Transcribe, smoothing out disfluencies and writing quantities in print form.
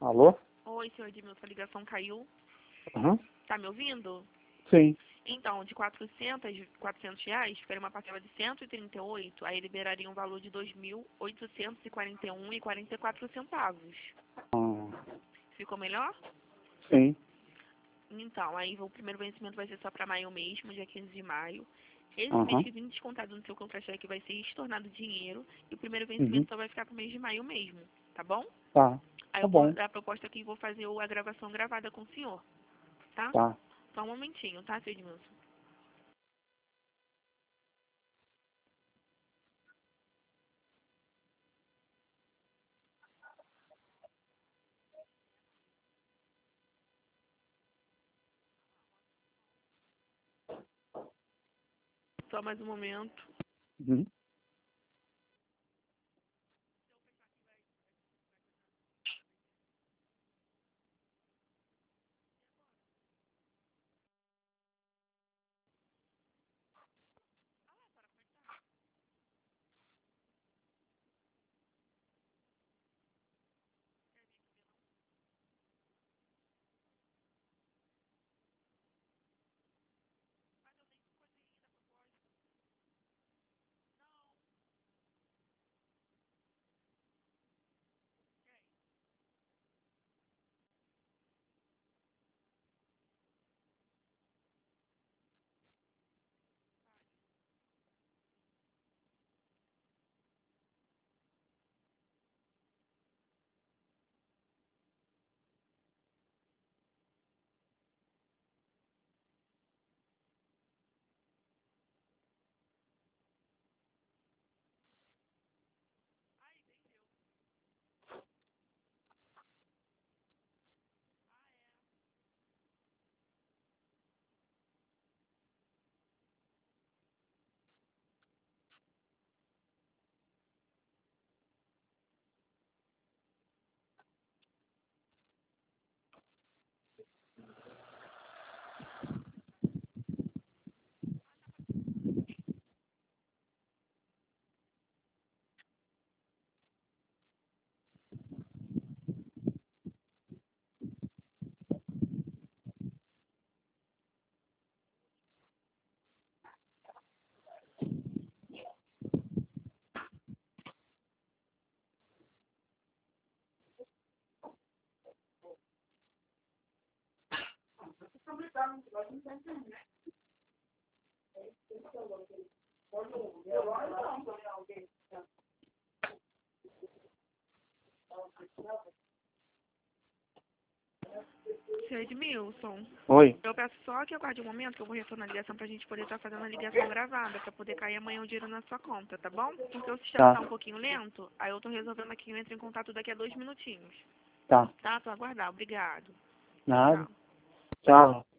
Alô? Oi, senhor Edmilson, a ligação caiu. Uhum. Tá me ouvindo? Sim. Então, de R$ 400 ficaria uma parcela de 138, aí liberaria um valor de R$ 2.841,44. Ficou melhor? Sim. Então, aí o primeiro vencimento vai ser só para maio mesmo, dia 15 de maio. Esse mês Uhum. que vem descontado no seu contra-cheque vai ser estornado dinheiro e o primeiro Uhum. vencimento só vai ficar pro mês de maio mesmo, tá bom? Tá. Aí Tá eu vou bom. dar a proposta aqui e vou fazer a gravação gravada com o senhor, tá? Tá. Só um momentinho, tá, senhor Edmilson? Só mais um momento. Uhum. Senhor Edmilson, Oi. eu peço só que aguarde um momento que eu vou retornar a ligação pra gente poder estar fazendo a ligação gravada, pra poder cair amanhã o dinheiro na sua conta, tá bom? Porque o sistema Tá. tá um pouquinho lento, aí eu tô resolvendo aqui, eu entro em contato daqui a 2 minutinhos. Tá. Tá? Tô aguardar, obrigado. Tchau, Nada. tchau. Tchau.